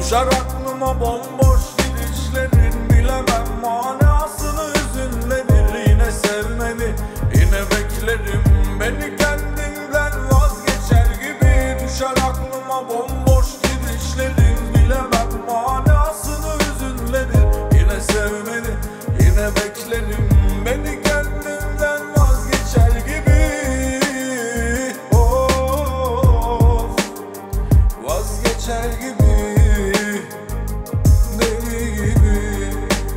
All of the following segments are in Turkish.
Düşer aklıma bomboş gidişlerin, bilemem manasını hüzünlenir. Yine sevmeni, yine beklerim, beni kendimden vazgeçer gibi. Düşer aklıma bomboş gidişlerin, bilemem manasını hüzünlenir. Yine sevmeni, yine beklerim, beni kendimden vazgeçer gibi. Of, vazgeçer gibi, deli gibi.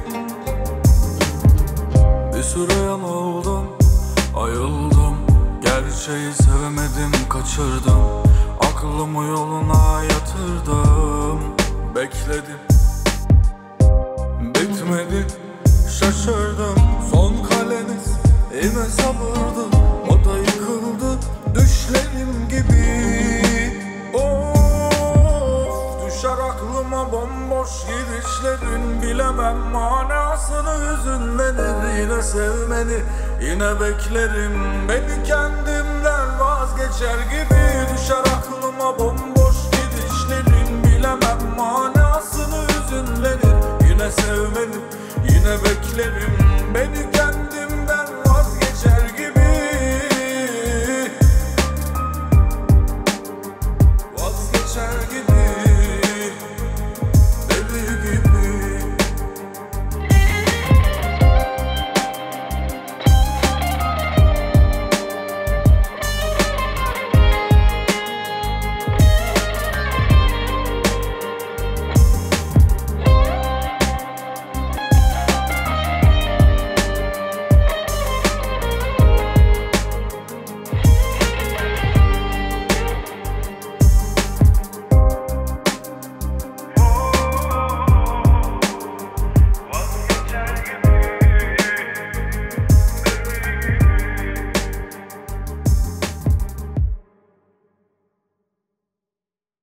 Bir süre yanıldım, ayıldım, gerçeği sevemedim, kaçırdım. Aklımı yoluna yatırdım, bekledim, bitmedi, şaşırdım. Son kaleniz yine sabırdı, o da yıkıldı düşlerim gibi. Of, düşer aklıma bomboş gidişlerin, bilemem manasını hüzünlenir. Yine sevmeni, yine beklerim, beni kendimden vazgeçer gibi. Düşer aklıma bomboş gidişlerin, bilemem manasını hüzünlenir. Yine sevmeni, yine beklerim, beni